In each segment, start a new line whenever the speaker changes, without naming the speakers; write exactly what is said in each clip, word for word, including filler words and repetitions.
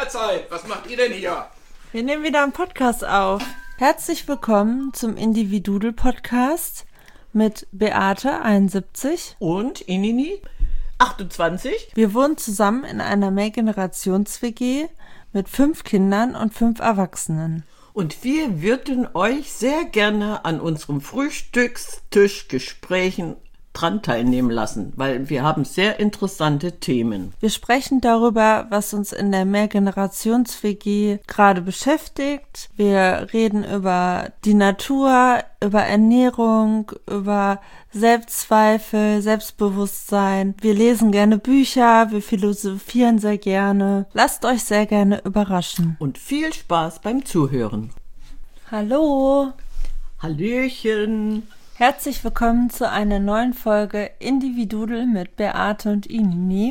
Mahlzeit. Was macht ihr denn hier?
Wir nehmen wieder einen Podcast auf. Herzlich willkommen zum Individudel-Podcast mit Beate, einundsiebzig.
Und Inini, achtundzwanzig.
Wir wohnen zusammen in einer Mehrgenerations-W G mit fünf Kindern und fünf Erwachsenen.
Und wir würden euch sehr gerne an unserem Frühstückstischgesprächen dran teilnehmen lassen, weil wir haben sehr interessante Themen.
Wir sprechen darüber, was uns in der Mehrgenerations-W G gerade beschäftigt. Wir reden über die Natur, über Ernährung, über Selbstzweifel, Selbstbewusstsein. Wir lesen gerne Bücher, wir philosophieren sehr gerne. Lasst euch sehr gerne überraschen.
Und viel Spaß beim Zuhören.
Hallo!
Hallöchen!
Herzlich willkommen zu einer neuen Folge Individudel mit Beate und Inini.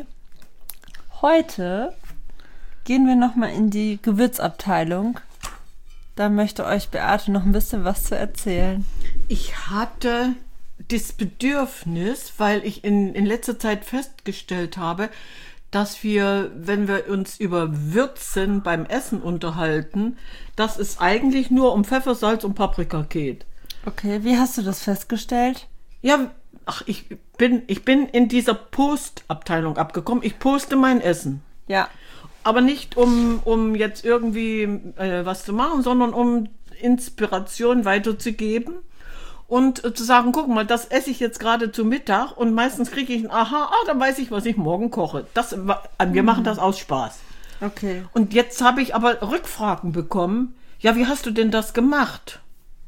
Heute gehen wir nochmal in die Gewürzabteilung. Da möchte euch Beate noch ein bisschen was zu erzählen.
Ich hatte das Bedürfnis, weil ich in, in letzter Zeit festgestellt habe, dass wir, wenn wir uns über Würzen beim Essen unterhalten, dass es eigentlich nur um Pfeffer, Salz und Paprika geht.
Okay, wie hast du das festgestellt?
Ja, ach, ich bin, ich bin in dieser Postabteilung abgekommen. Ich poste mein Essen.
Ja.
Aber nicht, um, um jetzt irgendwie äh, was zu machen, sondern um Inspiration weiterzugeben und äh, zu sagen, guck mal, das esse ich jetzt gerade zu Mittag und meistens kriege ich ein Aha, ah, dann weiß ich, was ich morgen koche. Das, äh, wir machen das aus Spaß.
Okay.
Und jetzt habe ich aber Rückfragen bekommen. Ja, wie hast du denn das gemacht?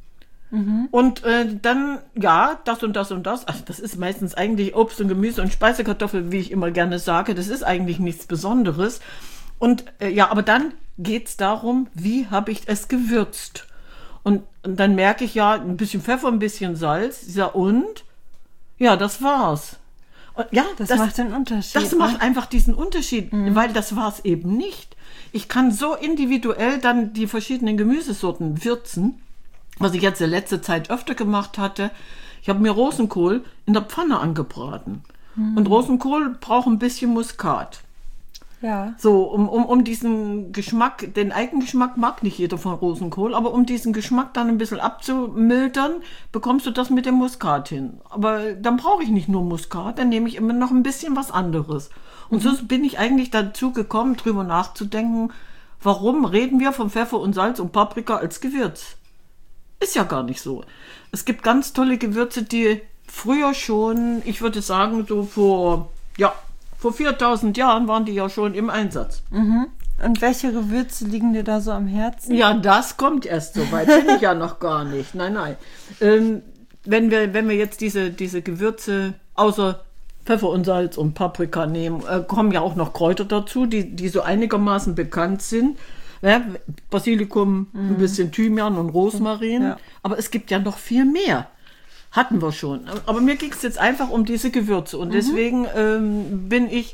Mhm. Und äh, dann, ja, das und das und das. Also das ist meistens eigentlich Obst und Gemüse und Speisekartoffel, wie ich immer gerne sage. Das ist eigentlich nichts Besonderes. Und äh, ja, aber dann geht's darum, wie habe ich es gewürzt? Und, und dann merke ich ja, ein bisschen Pfeffer, ein bisschen Salz. Ja, und? Ja, das war's. Und, ja,
das,
das
macht den Unterschied.
Das
ne?
macht einfach diesen Unterschied,
mhm.
weil das war's eben nicht. Ich kann so individuell dann die verschiedenen Gemüsesorten würzen. Was ich jetzt in letzter Zeit öfter gemacht hatte, ich habe mir Rosenkohl in der Pfanne angebraten. Mhm. Und Rosenkohl braucht ein bisschen Muskat.
Ja.
So, um, um, um diesen Geschmack, den Eigengeschmack mag nicht jeder von Rosenkohl, aber um diesen Geschmack dann ein bisschen abzumildern, bekommst du das mit dem Muskat hin. Aber dann brauche ich nicht nur Muskat, dann nehme ich immer noch ein bisschen was anderes. Und mhm. so bin ich eigentlich dazu gekommen, drüber nachzudenken, warum reden wir von Pfeffer und Salz und Paprika als Gewürz? Ist ja gar nicht so. Es gibt ganz tolle Gewürze, die früher schon, ich würde sagen, so vor, ja, vor viertausend Jahren waren die ja schon im Einsatz.
Mhm. Und welche Gewürze liegen dir da so am Herzen?
Ja, das kommt erst so weit. Bin ich ja noch gar nicht. Nein, nein. Ähm, wenn wir, wenn wir jetzt diese, diese Gewürze außer Pfeffer und Salz und Paprika nehmen, äh, kommen ja auch noch Kräuter dazu, die, die so einigermaßen bekannt sind. Ja, Basilikum, mhm. ein bisschen Thymian und Rosmarin. Ja. Aber es gibt ja noch viel mehr. Hatten wir schon. Aber mir ging es jetzt einfach um diese Gewürze. Und mhm. deswegen ähm, bin ich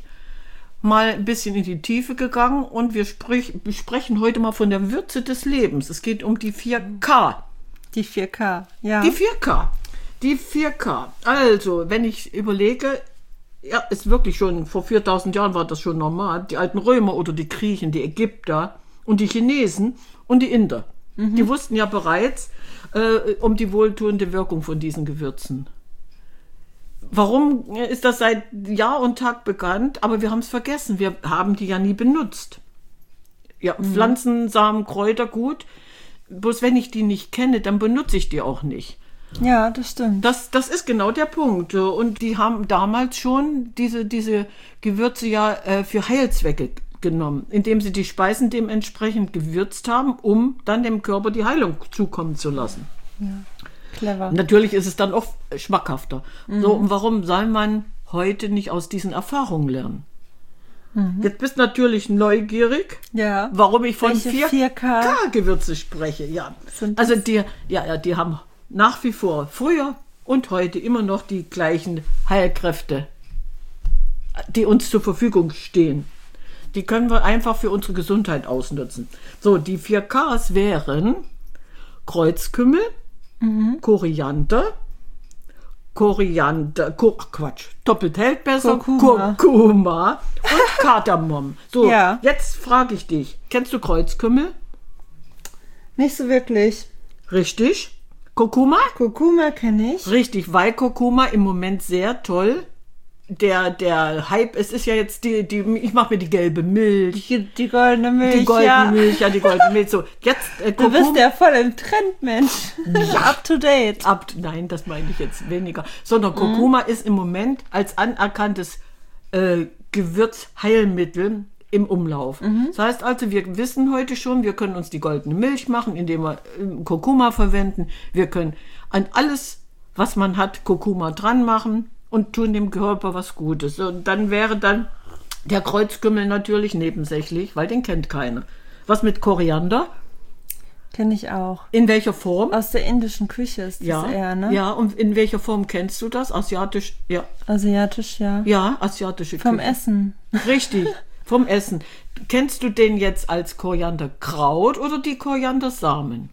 mal ein bisschen in die Tiefe gegangen. Und wir sprich, sprechen heute mal von der Würze des Lebens. Es geht um die vier K.
Die vier K, ja.
Die vier K. Die vier K. Also, wenn ich überlege, ja, ist wirklich schon, vor viertausend Jahren war das schon normal. Die alten Römer oder die Griechen, die Ägypter und die Chinesen und die Inder. Mhm. Die wussten ja bereits äh, um die wohltuende Wirkung von diesen Gewürzen. Warum ist das seit Jahr und Tag bekannt? Aber wir haben es vergessen. Wir haben die ja nie benutzt. Ja, mhm. Pflanzen, Samen, Kräuter, gut. Bloß wenn ich die nicht kenne, dann benutze ich die auch nicht.
Ja, das stimmt.
Das, das ist genau der Punkt. Und die haben damals schon diese, diese Gewürze ja äh, für Heilzwecke genommen, indem sie die Speisen dementsprechend gewürzt haben, um dann dem Körper die Heilung zukommen zu lassen.
Ja, clever.
Natürlich ist es dann auch schmackhafter.
Mhm.
So, und warum soll man heute nicht aus diesen Erfahrungen lernen? Mhm. Jetzt bist du natürlich neugierig,
ja.
warum ich von
vier K
Gewürze spreche. Ja. Also die, ja, ja, die haben nach wie vor, früher und heute immer noch die gleichen Heilkräfte, die uns zur Verfügung stehen. Die können wir einfach für unsere Gesundheit ausnutzen. So, die vier Ks wären Kreuzkümmel, mhm. Koriander, Koriander, Ko, ach Quatsch, doppelt hält besser,
Kurkuma.
Kurkuma und Kardamom. So,
Ja.
jetzt frage ich dich, kennst du Kreuzkümmel?
Nicht so wirklich.
Richtig. Kurkuma?
Kurkuma kenne ich.
Richtig, weil Kurkuma im Moment sehr toll. Der, der Hype, es ist ja jetzt die, die ich mache mir die gelbe Milch.
Die, die goldene Milch,
Die goldene
ja.
Milch, ja, die goldene Milch. So, jetzt äh,
Du bist ja voll im Trend, Mensch. Up to date.
Ab, nein, das meine ich jetzt weniger. Sondern Kurkuma
Mhm.
ist im Moment als anerkanntes äh, Gewürzheilmittel im Umlauf.
Mhm.
Das heißt also, wir wissen heute schon, wir können uns die goldene Milch machen, indem wir äh, Kurkuma verwenden. Wir können an alles, was man hat, Kurkuma dran machen und tun dem Körper was Gutes. Und dann wäre dann der Kreuzkümmel natürlich nebensächlich, weil den kennt keiner. Was mit Koriander?
Kenne ich auch.
In welcher Form?
Aus der indischen Küche ist das
Ja,
eher, ne?
ja, und in welcher Form kennst du das? Asiatisch, ja,
Asiatisch, ja.
ja, asiatische
Vom
Küche.
Essen.
Richtig, vom Essen. Kennst du den jetzt als Korianderkraut oder die Koriandersamen?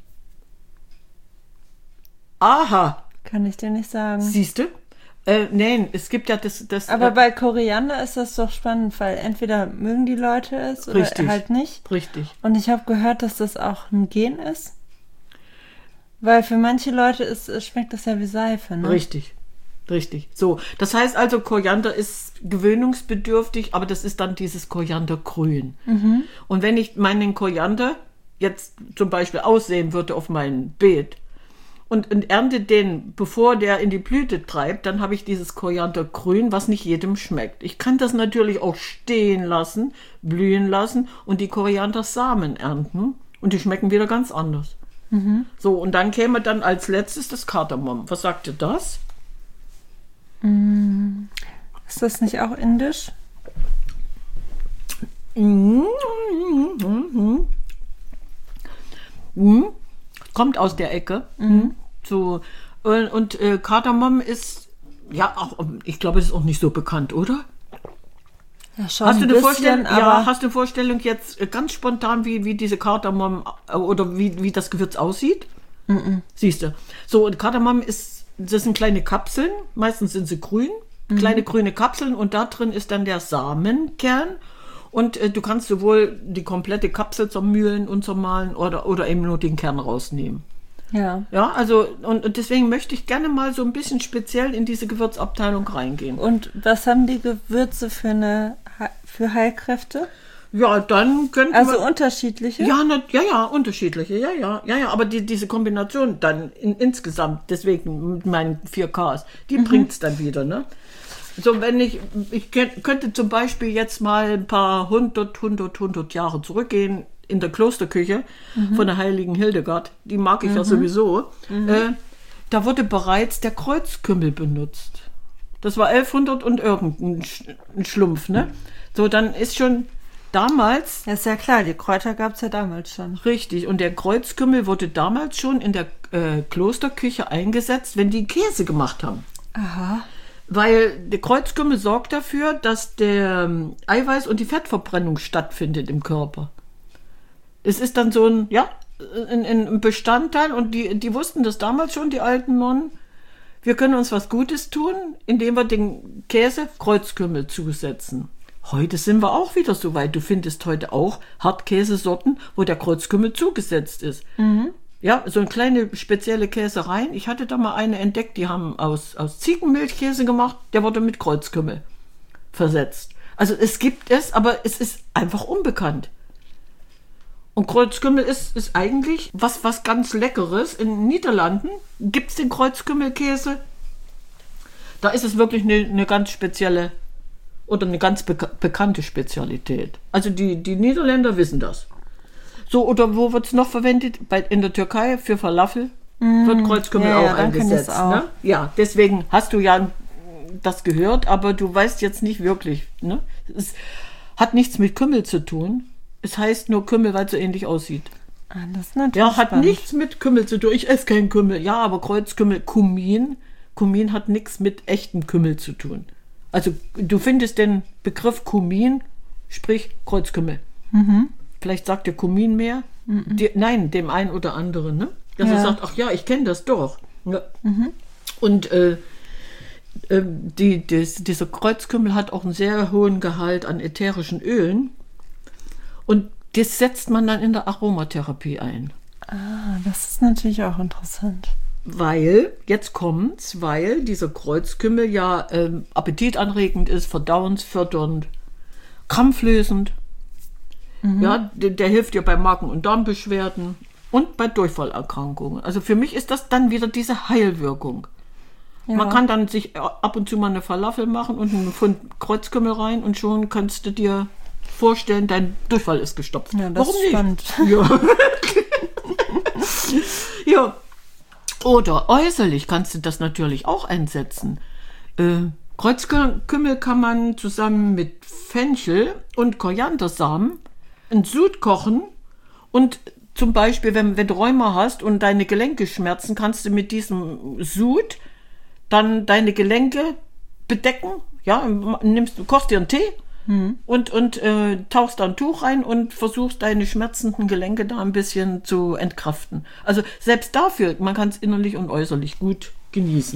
Aha,
Kann ich dir nicht sagen.
siehst du? Äh, nein, es gibt ja das... das
Aber
äh,
bei Koriander ist das doch spannend, weil entweder mögen die Leute es oder
Richtig.
halt nicht.
Richtig.
Und ich habe gehört, dass das auch ein Gen ist. Weil für manche Leute ist, es schmeckt das ja wie Seife, ne?
Richtig, richtig. So, das heißt also, Koriander ist gewöhnungsbedürftig, aber das ist dann dieses Koriandergrün.
Mhm.
Und wenn ich meinen Koriander jetzt zum Beispiel aussehen würde auf mein Beet und, und ernte den, bevor der in die Blüte treibt, dann habe ich dieses Koriandergrün, was nicht jedem schmeckt. Ich kann das natürlich auch stehen lassen, blühen lassen und die Koriandersamen ernten und die schmecken wieder ganz anders. So, und dann käme dann als letztes das Kardamom. Was sagt ihr das?
Ist das nicht auch indisch?
Mhm. Mhm. Kommt aus der Ecke. Mhm. So, und und äh, Kardamom ist, ja, auch, ich glaube, es ist auch nicht so bekannt, oder?
Ja, schon
Hast du
ein
eine
bisschen,
Vorstellung,
aber
ja, hast du eine Vorstellung jetzt äh, ganz spontan, wie, wie diese Kardamom äh, oder wie, wie das Gewürz aussieht? Siehst du. So, und Kardamom ist, das sind kleine Kapseln, meistens sind sie grün, kleine grüne Kapseln und da drin ist dann der Samenkern. Und äh, du kannst sowohl die komplette Kapsel zermühlen und zermahlen oder, oder eben nur den Kern rausnehmen.
ja.
Ja, also, und, und deswegen möchte ich gerne mal so ein bisschen speziell in diese Gewürzabteilung reingehen.
Und was haben die Gewürze für eine He- für Heilkräfte?
Ja, dann könnten
Also
wir...
unterschiedliche?
Ja, na, ja, ja, unterschiedliche, ja, ja, ja, ja, aber die, diese Kombination dann in, insgesamt, deswegen mit meinen vier Ks, die
Mhm.
bringt's dann wieder, ne? So, wenn ich, ich könnt- könnte zum Beispiel jetzt mal ein paar hundert, hundert, hundert Jahre zurückgehen in der Klosterküche
Mhm.
von der heiligen Hildegard, die mag ich ja sowieso,
Mhm.
äh, da wurde bereits der Kreuzkümmel benutzt. Das war elfhundert und irgendein Sch- ein Schlumpf, ne? So, dann ist schon damals
Ja, ist ja klar, die Kräuter gab es ja damals schon.
richtig. Und der Kreuzkümmel wurde damals schon in der äh, Klosterküche eingesetzt, wenn die Käse gemacht haben.
Aha.
Weil der Kreuzkümmel sorgt dafür, dass der ähm, Eiweiß- und die Fettverbrennung stattfindet im Körper. Es ist dann so ein, ja, ein, ein Bestandteil und die, die wussten das damals schon, die alten Nonnen. Wir können uns was Gutes tun, indem wir den Käse Kreuzkümmel zusetzen. Heute sind wir auch wieder so weit. Du findest heute auch Hartkäsesorten, wo der Kreuzkümmel zugesetzt ist. Ja, so eine kleine spezielle Käsereien. Ich hatte da mal eine entdeckt, die haben aus, aus Ziegenmilchkäse gemacht, der wurde mit Kreuzkümmel versetzt. Also es gibt es, aber es ist einfach unbekannt. Und Kreuzkümmel ist, ist eigentlich was, was ganz Leckeres. In den Niederlanden gibt es den Kreuzkümmelkäse. Da ist es wirklich eine, eine ganz spezielle oder eine ganz beka- bekannte Spezialität. Also die, die Niederländer wissen das. So, oder wo wird es noch verwendet? Bei, in der Türkei für Falafel wird Kreuzkümmel
ja, ja,
auch
dann kenn ich's
eingesetzt.
auch.
Ne? Ja, deswegen hast du ja das gehört, aber du weißt jetzt nicht wirklich. Ne? Es hat nichts mit Kümmel zu tun. Es heißt nur Kümmel, weil es so ähnlich aussieht.
Ah, das ist natürlich
Ja, hat
spannend.
nichts mit Kümmel zu tun. Ich esse keinen Kümmel. Ja, aber Kreuzkümmel, Kumin. Kumin hat nichts mit echtem Kümmel zu tun. Also du findest den Begriff Kumin, sprich Kreuzkümmel. Vielleicht sagt der Kumin mehr. Die, nein, dem einen oder anderen, ne? Dass
Ja.
er sagt, ach ja, ich kenne das doch. Ja. Und äh, ähm, die, das, dieser Kreuzkümmel hat auch einen sehr hohen Gehalt an ätherischen Ölen. Und das setzt man dann in der Aromatherapie ein.
Ah, das ist natürlich auch interessant.
Weil, jetzt kommt's, weil dieser Kreuzkümmel ja ähm, appetitanregend ist, verdauungsfördernd, krampflösend. Mhm. Ja, der, der hilft dir bei Magen- und Darmbeschwerden und bei Durchfallerkrankungen. Also für mich ist das dann wieder diese Heilwirkung. Ja. Man kann dann sich ab und zu mal eine Falafel machen und einen Pfund Kreuzkümmel rein und schon kannst du dir vorstellen, dein Durchfall ist gestopft.
Ja, das
Warum
ist spannend.
Ja. Ja. Oder äußerlich kannst du das natürlich auch einsetzen. Äh, Kreuzkümmel kann man zusammen mit Fenchel und Koriandersamen einen Sud kochen und zum Beispiel, wenn, wenn du Rheuma hast und deine Gelenke schmerzen, kannst du mit diesem Sud dann deine Gelenke bedecken. Ja, nimmst, du kochst dir einen Tee hm. und, und äh, tauchst da ein Tuch rein und versuchst deine schmerzenden Gelenke da ein bisschen zu entkraften. Also selbst dafür, man kann es innerlich und äußerlich gut genießen.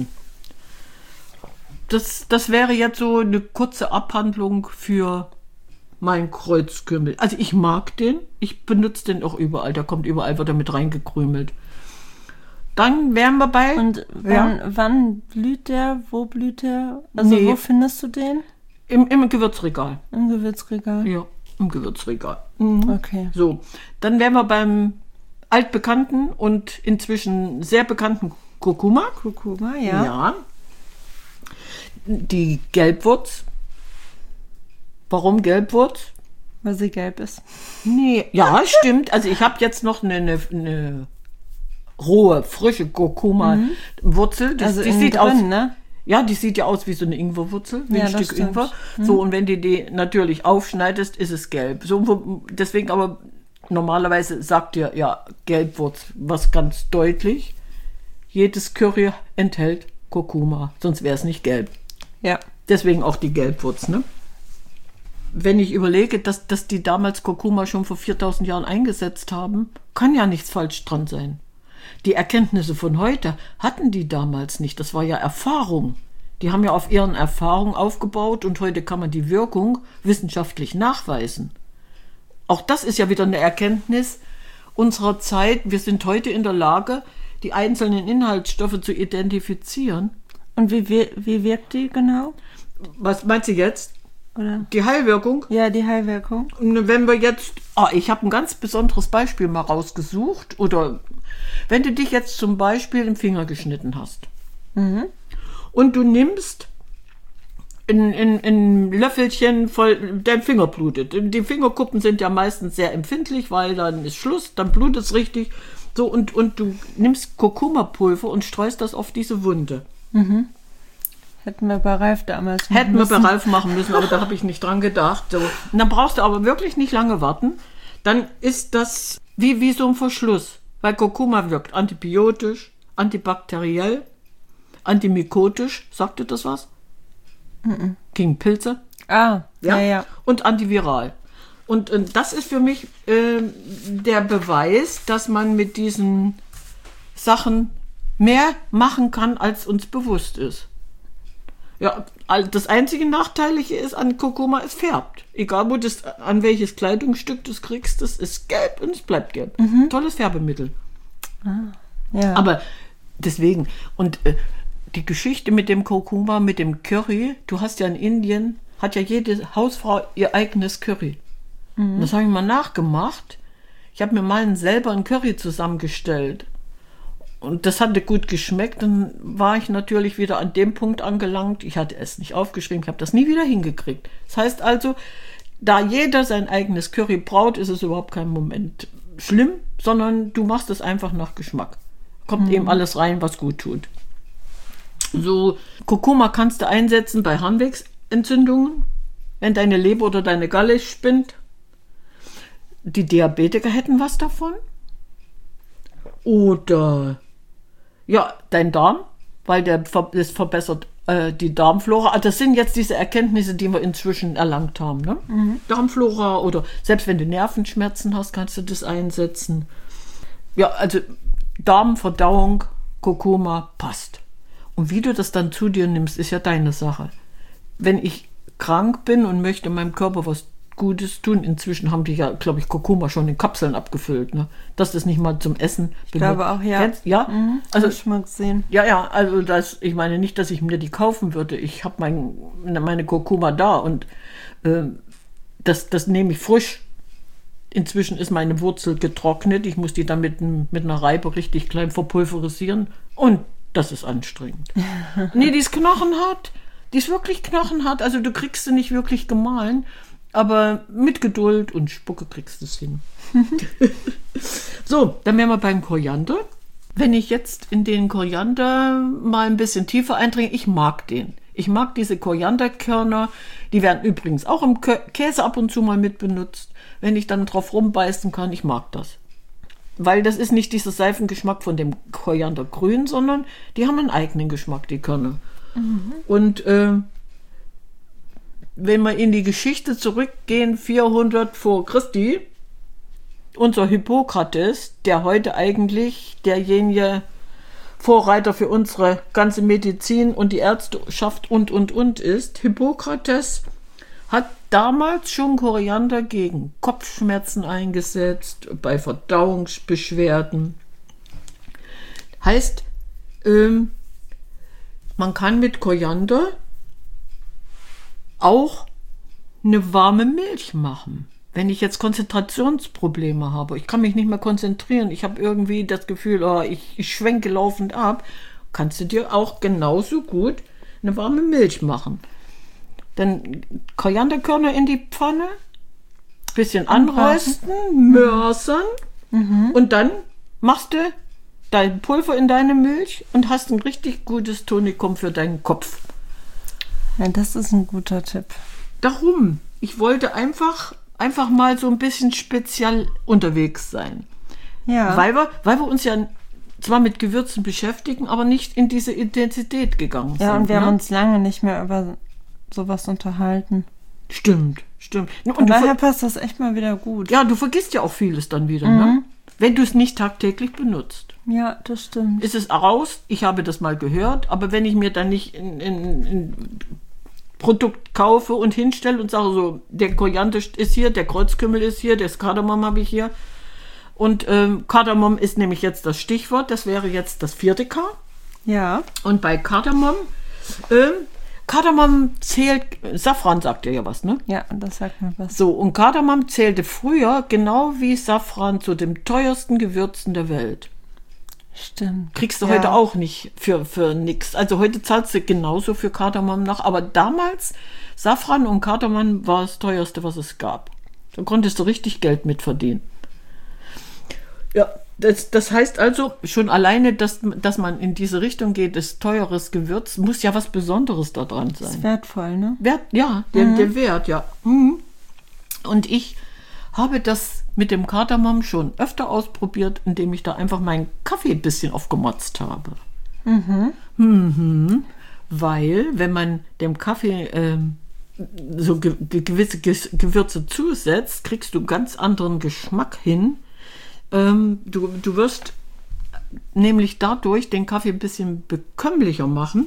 Das, das wäre jetzt so eine kurze Abhandlung für mein Kreuzkümmel. Also ich mag den, ich benutze den auch überall, der kommt überall, wird er mit reingekrümelt. Dann wären wir bei...
Und wann, ja. wann blüht der? Wo blüht der? Also nee. Wo findest du den?
Im, im Gewürzregal.
Im Gewürzregal?
Ja, im Gewürzregal. Mhm.
Okay.
So, dann wären wir beim altbekannten und inzwischen sehr bekannten Kurkuma.
Kurkuma, ja.
Ja. Die Gelbwurz. Warum Gelbwurz?
Weil sie gelb ist.
Nee, ja, stimmt. Also ich habe jetzt noch eine, eine, eine rohe, frische Kurkuma-Wurzel.
Mhm. Also
die sieht
drin,
aus,
ne?
Ja, die sieht ja aus wie so eine Ingwerwurzel, wie
ja,
ein Stück
stimmt.
Ingwer.
Mhm.
So, und wenn du die natürlich aufschneidest, ist es gelb. So, deswegen aber normalerweise sagt ihr ja Gelbwurz was ganz deutlich. Jedes Curry enthält Kurkuma, sonst wäre es nicht gelb.
Ja.
Deswegen auch die Gelbwurz, ne? Wenn ich überlege, dass, dass die damals Kurkuma schon vor viertausend Jahren eingesetzt haben, kann ja nichts falsch dran sein. Die Erkenntnisse von heute hatten die damals nicht. Das war ja Erfahrung. Die haben ja auf ihren Erfahrungen aufgebaut und heute kann man die Wirkung wissenschaftlich nachweisen. Auch das ist ja wieder eine Erkenntnis unserer Zeit. Wir sind heute in der Lage, die einzelnen Inhaltsstoffe zu identifizieren.
Und wie, wie, wie wirkt die genau?
Was meinst du jetzt?
Oder?
Die Heilwirkung?
Ja, die Heilwirkung.
Wenn wir jetzt, ah, ich habe ein ganz besonderes Beispiel mal rausgesucht, oder wenn du dich jetzt zum Beispiel im Finger geschnitten hast mhm. und du nimmst ein, ein, ein Löffelchen voll, dein Finger blutet. Die Fingerkuppen sind ja meistens sehr empfindlich, weil dann ist Schluss, dann blutet es richtig. So, und, und du nimmst Kurkuma-Pulver und streust das auf diese Wunde.
Mhm. Hätten wir bei Ralf damals
machen Hätten müssen. wir bei Ralf machen müssen, aber da habe ich nicht dran gedacht. So. Und dann brauchst du aber wirklich nicht lange warten. Dann ist das wie, wie so ein Verschluss. Weil Kurkuma wirkt antibiotisch, antibakteriell, antimykotisch. Sagt dir das was? Mhm. Gegen Pilze.
Ah, ja, ja. ja.
Und antiviral. Und, und das ist für mich äh, der Beweis, dass man mit diesen Sachen mehr machen kann, als uns bewusst ist. Ja, das einzige Nachteilige ist an Kurkuma, es färbt. Egal, wo das, an welches Kleidungsstück du es kriegst, das ist gelb und es bleibt gelb. Mhm. Tolles Färbemittel.
Ah, ja.
Aber deswegen, und äh, die Geschichte mit dem Kurkuma, mit dem Curry, du hast ja in Indien, hat ja jede Hausfrau ihr eigenes Curry. Mhm. Das habe ich mal nachgemacht. Ich habe mir mal selber ein Curry zusammengestellt. Und das hatte gut geschmeckt, dann war ich natürlich wieder an dem Punkt angelangt. Ich hatte es nicht aufgeschrieben, ich habe das nie wieder hingekriegt. Das heißt also, da jeder sein eigenes Curry braut, ist es überhaupt kein Moment schlimm, sondern du machst es einfach nach Geschmack. Kommt mhm. eben alles rein, was gut tut. So, Kurkuma kannst du einsetzen bei Harnwegsentzündungen, wenn deine Leber oder deine Galle spinnt. Die Diabetiker hätten was davon. Oder ja, dein Darm, weil der das verbessert äh, die Darmflora. Das sind jetzt diese Erkenntnisse, die wir inzwischen erlangt haben. Ne? Mhm. Darmflora, oder selbst wenn du Nervenschmerzen hast, kannst du das einsetzen. Ja, also Darmverdauung, Kurkuma passt. Und wie du das dann zu dir nimmst, ist ja deine Sache. Wenn ich krank bin und möchte meinem Körper was Gutes tun, inzwischen haben die ja, glaube ich, Kurkuma schon in Kapseln abgefüllt, ne? Dass das nicht mal zum Essen
Ich glaube auch, ja.
Kennst? Ja,
Mhm,
also
hab ich schon mal gesehen.
Ja, ja, also das, ich meine nicht, dass ich mir die kaufen würde. Ich habe mein, meine Kurkuma da und äh, das, das nehme ich frisch. Inzwischen ist meine Wurzel getrocknet. Ich muss die dann mit, mit einer Reibe richtig klein verpulverisieren. Und das ist anstrengend. Nee, die ist knochenhart. Die ist wirklich knochenhart. Also du kriegst sie nicht wirklich gemahlen. Aber mit Geduld und Spucke kriegst du es hin. So, dann wären wir beim Koriander. Wenn ich jetzt in den Koriander mal ein bisschen tiefer eindringe, ich mag den. Ich mag diese Korianderkörner. Die werden übrigens auch im Käse ab und zu mal mit benutzt. Wenn ich dann drauf rumbeißen kann, ich mag das. Weil das ist nicht dieser Seifengeschmack von dem Koriandergrün, sondern die haben einen eigenen Geschmack, die Körner. Mhm. Und äh, wenn wir in die Geschichte zurückgehen, vierhundert vor Christi, unser Hippokrates, der heute eigentlich derjenige Vorreiter für unsere ganze Medizin und die Ärzteschaft und, und, und ist, Hippokrates hat damals schon Koriander gegen Kopfschmerzen eingesetzt, bei Verdauungsbeschwerden. Heißt, ähm, man kann mit Koriander auch eine warme Milch machen. Wenn ich jetzt Konzentrationsprobleme habe, ich kann mich nicht mehr konzentrieren, ich habe irgendwie das Gefühl, oh, ich, ich schwenke laufend ab, kannst du dir auch genauso gut eine warme Milch machen. Dann Korianderkörner in die Pfanne, bisschen anrösten, mörsern mhm. und dann machst du dein Pulver in deine Milch und hast ein richtig gutes Tonikum für deinen Kopf.
Ja, das ist ein guter Tipp.
Darum, ich wollte einfach, einfach mal so ein bisschen speziell unterwegs sein.
Ja.
Weil wir, weil wir uns ja zwar mit Gewürzen beschäftigen, aber nicht in diese Intensität gegangen sind.
Ja, und wir
ne?
haben uns lange nicht mehr über sowas unterhalten.
Stimmt, stimmt. Und
Von daher
ver-
passt das echt mal wieder gut.
Ja, du vergisst ja auch vieles dann wieder,
Mhm.
ne? Wenn du es nicht tagtäglich benutzt.
Ja, das stimmt.
Ist es raus, ich habe das mal gehört, aber wenn ich mir dann nicht in, in, in Produkt kaufe und hinstelle und sage so, der Koriander ist hier, der Kreuzkümmel ist hier, das Kardamom habe ich hier. Und ähm, Kardamom ist nämlich jetzt das Stichwort, das wäre jetzt das vierte K.
Ja.
Und bei Kardamom, ähm, Kardamom zählt, Safran sagt ja ja was, ne?
Ja, das sagt mir was.
So, und Kardamom zählte früher, genau wie Safran, zu den teuersten Gewürzen der Welt.
Stimmt.
Kriegst du
ja.
heute auch nicht für, für nix. Also heute zahlst du genauso für Kardamom nach, aber damals, Safran und Kardamom war das teuerste, was es gab. Da konntest du richtig Geld mit verdienen. Ja, das, das heißt also, schon alleine, dass, dass man in diese Richtung geht, ist teures Gewürz, muss ja was Besonderes da dran sein.
Das ist wertvoll, ne?
Wert, ja, der,
Mhm.
der Wert, ja. Mhm. Und ich habe das mit dem Kardamom schon öfter ausprobiert, indem ich da einfach meinen Kaffee ein bisschen aufgemotzt habe.
Mhm.
Mhm. Weil, wenn man dem Kaffee ähm, so ge- ge- gewisse Ge- Gewürze zusetzt, kriegst du ganz anderen Geschmack hin. Ähm, du, du wirst nämlich dadurch den Kaffee ein bisschen bekömmlicher machen.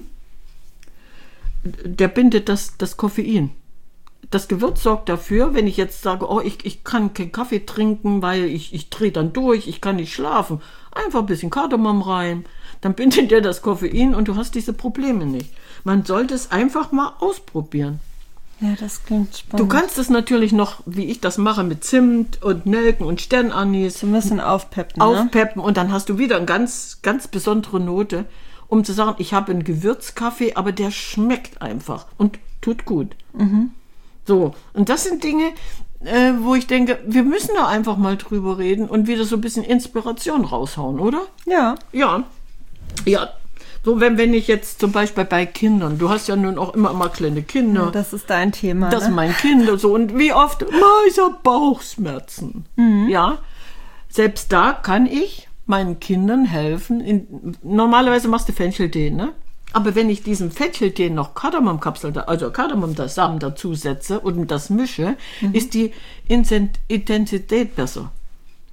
Der bindet das, das Koffein. Das Gewürz sorgt dafür, wenn ich jetzt sage, oh, ich, ich kann keinen Kaffee trinken, weil ich, ich drehe dann durch, ich kann nicht schlafen. Einfach ein bisschen Kardamom rein, dann bindet der das Koffein und du hast diese Probleme nicht. Man sollte es einfach mal ausprobieren.
Ja, das klingt spannend.
Du kannst es natürlich noch, wie ich das mache, mit Zimt und Nelken und Sternanis
so ein bisschen aufpeppen, ne?
aufpeppen und dann hast du wieder eine ganz, ganz besondere Note, um zu sagen, ich habe einen Gewürzkaffee, aber der schmeckt einfach und tut gut.
Mhm.
So, und das sind Dinge, äh, wo ich denke, wir müssen da einfach mal drüber reden und wieder so ein bisschen Inspiration raushauen, oder?
Ja.
Ja. Ja. So, wenn, wenn ich jetzt zum Beispiel bei Kindern, du hast ja nun auch immer mal kleine Kinder.
Ja, das ist dein Thema.
Das
ne?
sind meine Kinder so. Und wie oft? Ma, ich hab Bauchschmerzen.
Mhm.
Ja. Selbst da kann ich meinen Kindern helfen. In, normalerweise machst du Fencheltee, ne? Aber wenn ich diesen Fencheltee noch Kardamomkapsel, also Kardamomsamen dazu setze und das mische, mhm. ist die Intensität besser.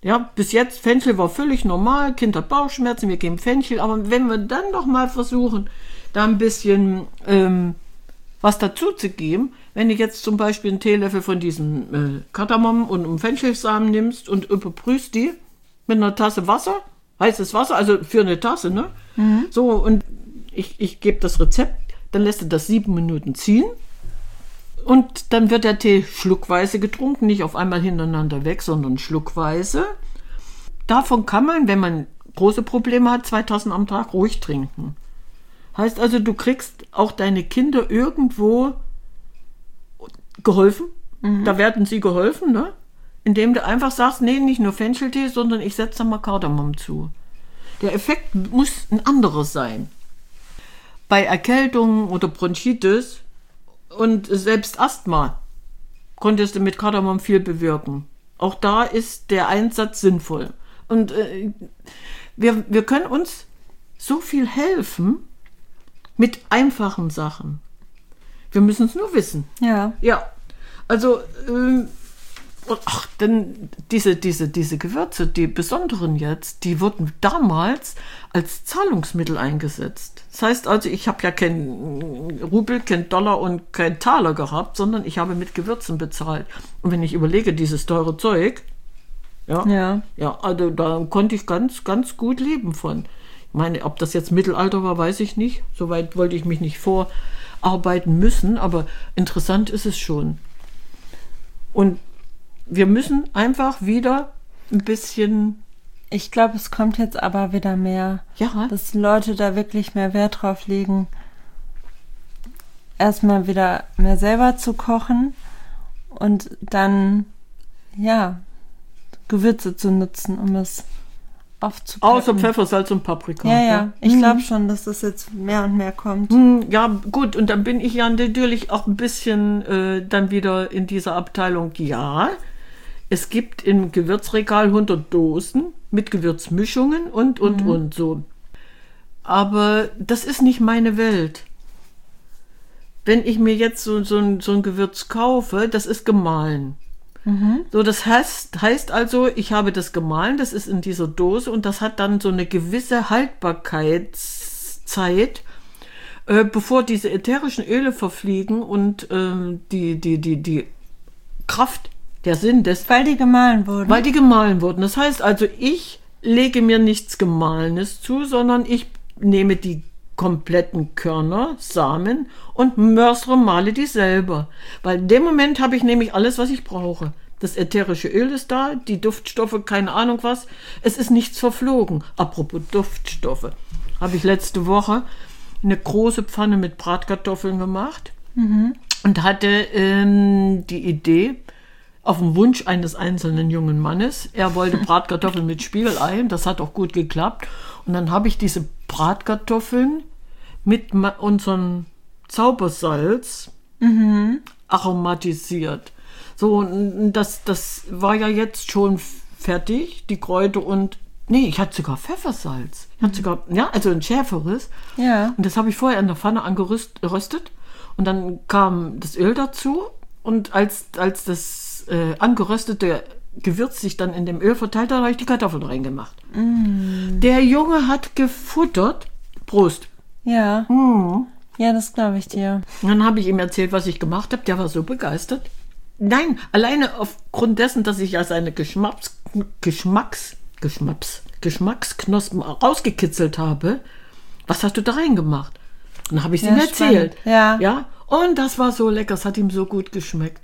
Ja, bis jetzt, Fenchel war völlig normal, Kind hat Bauchschmerzen, wir geben Fenchel, aber wenn wir dann noch mal versuchen, da ein bisschen ähm, was dazu zu geben, wenn du jetzt zum Beispiel einen Teelöffel von diesem äh, Kardamom und einem Fenchelsamen nimmst und überprüfst die mit einer Tasse Wasser, heißes Wasser, also für eine Tasse, ne? Mhm. So, und ich, ich gebe das Rezept, dann lässt du das sieben Minuten ziehen und dann wird der Tee schluckweise getrunken, nicht auf einmal hintereinander weg, sondern schluckweise. Davon kann man, wenn man große Probleme hat, zwei Tassen am Tag ruhig trinken. Heißt also, du kriegst auch deine Kinder irgendwo geholfen. Mhm. Da werden sie geholfen, ne? Indem du einfach sagst, nee, nicht nur Fencheltee, sondern ich setze da mal Kardamom zu. Der Effekt muss ein anderes sein. Bei Erkältungen oder Bronchitis und selbst Asthma konntest du mit Kardamom viel bewirken. Auch da ist der Einsatz sinnvoll. Und äh, wir, wir können uns so viel helfen mit einfachen Sachen. Wir müssen es nur wissen.
Ja.
Ja, also ähm, ach, denn diese, diese, diese Gewürze, die besonderen jetzt, die wurden damals als Zahlungsmittel eingesetzt. Das heißt also, ich habe ja keinen Rubel, kein Dollar und kein Taler gehabt, sondern ich habe mit Gewürzen bezahlt. Und wenn ich überlege, dieses teure Zeug, ja,
Ja.
ja, also da konnte ich ganz, ganz gut leben von. Ich meine, ob das jetzt Mittelalter war, weiß ich nicht. Soweit wollte ich mich nicht vorarbeiten müssen, aber interessant ist es schon. Und wir müssen einfach wieder ein bisschen...
Ich glaube, es kommt jetzt aber wieder mehr,
Ja.
dass Leute da wirklich mehr Wert drauf legen, erstmal wieder mehr selber zu kochen und dann, ja, Gewürze zu nutzen, um es aufzupacken.
Außer Pfeffer, Salz und Paprika.
Ja, ja, ich
Mhm.
glaube schon, dass das jetzt mehr und mehr kommt.
Hm, Ja, gut, und dann bin ich ja natürlich auch ein bisschen äh, dann wieder in dieser Abteilung, ja, es gibt im Gewürzregal hundert Dosen mit Gewürzmischungen und, und,
Mhm.
und so. Aber das ist nicht meine Welt. Wenn ich mir jetzt so, so, ein, so ein Gewürz kaufe, das ist gemahlen.
Mhm.
So, das heißt, heißt also, ich habe das gemahlen, das ist in dieser Dose und das hat dann so eine gewisse Haltbarkeitszeit, äh, bevor diese ätherischen Öle verfliegen und äh, die, die, die, die Kraft, der Sinn des,
Weil die gemahlen wurden.
weil die gemahlen wurden. Das heißt also, ich lege mir nichts Gemahlenes zu, sondern ich nehme die kompletten Körner, Samen und mörsere, male die selber. Weil in dem Moment habe ich nämlich alles, was ich brauche. Das ätherische Öl ist da, die Duftstoffe, keine Ahnung was. Es ist nichts verflogen. Apropos Duftstoffe. Habe ich letzte Woche eine große Pfanne mit Bratkartoffeln gemacht
Mhm.
und hatte ähm, die Idee, auf den Wunsch eines einzelnen jungen Mannes. Er wollte Bratkartoffeln mit Spiegelei, das hat auch gut geklappt. Und dann habe ich diese Bratkartoffeln mit ma- unserem Zaubersalz
Mhm.
aromatisiert. So, und das, das war ja jetzt schon fertig, die Kräuter und, nee, ich hatte sogar Pfeffersalz. Ich hatte sogar, ja, also ein schärferes.
Ja.
Und das habe ich vorher in der Pfanne angeröstet. Und dann kam das Öl dazu. Und als, als das äh, angeröstete Gewürz sich dann in dem Öl verteilt hat, habe ich die Kartoffeln reingemacht.
Mm.
Der Junge hat gefuttert. Prost.
Ja.
Mhm.
Ja, das glaube ich dir.
Und dann habe ich ihm erzählt, was ich gemacht habe. Der war so begeistert. Nein, alleine aufgrund dessen, dass ich ja seine Geschmacks, Geschmacks, Geschmacks, Geschmacksknospen rausgekitzelt habe. Was hast du da reingemacht? Und dann habe ich es
Ja,
ihm erzählt.
spannend. Ja.
Ja. Und das war so lecker. Es hat ihm so gut geschmeckt.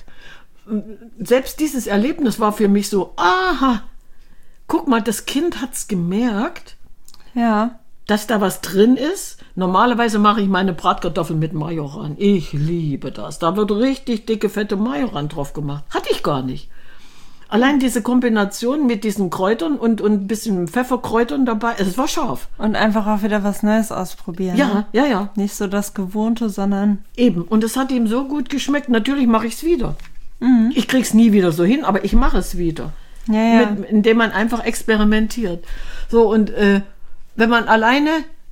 Selbst dieses Erlebnis war für mich so, aha, guck mal, das Kind hat's gemerkt,
Ja.
dass da was drin ist. Normalerweise mache ich meine Bratkartoffeln mit Majoran. Ich liebe das. Da wird richtig dicke, fette Majoran drauf gemacht. Hatte ich gar nicht. Allein diese Kombination mit diesen Kräutern und, und ein bisschen Pfefferkräutern dabei, es war scharf.
Und einfach auch wieder was Neues ausprobieren.
Ja,
Ne?
ja, ja,
Nicht so das Gewohnte, sondern
eben. Und es hat ihm so gut geschmeckt. Natürlich mache ich es wieder.
mhm.
Ich krieg's nie wieder so hin, aber ich mache es wieder.
ja, ja.
Mit, indem man einfach experimentiert. So, und äh, wenn man alleine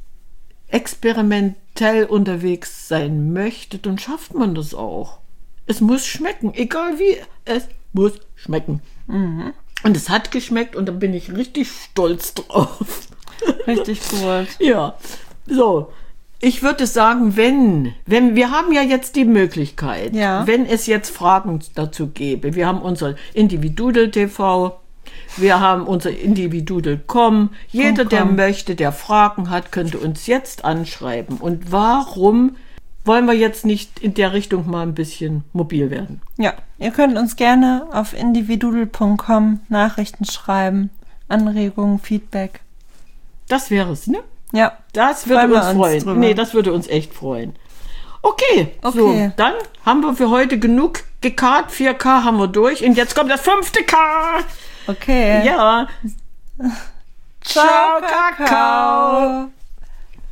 experimentell unterwegs sein möchte, dann schafft man das auch. Es muss schmecken, egal wie, es muss schmecken.
Mhm.
Und es hat geschmeckt und da bin ich richtig stolz drauf.
Richtig gut.
Ja, so. Ich würde sagen, wenn, wenn, wir haben ja jetzt die Möglichkeit,
Ja.
wenn es jetzt Fragen dazu gäbe, wir haben unser Individudel T V, wir haben unser Individudel Punkt com, jeder,
Punkt
der
com.
möchte, der Fragen hat, könnte uns jetzt anschreiben. Und warum wollen wir jetzt nicht in der Richtung mal ein bisschen mobil werden?
Ja, ihr könnt uns gerne auf individudel Punkt com Nachrichten schreiben, Anregungen, Feedback.
Das wäre es, ne?
Ja,
Das würde
freuen wir
uns
uns
freuen.
drüber.
Nee, das würde uns echt freuen. Okay,
Okay.
so, dann haben wir für heute genug gekarrt. vier K haben wir durch. Und jetzt kommt das fünfte K.
okay.
Ja.
Ciao, Kakao.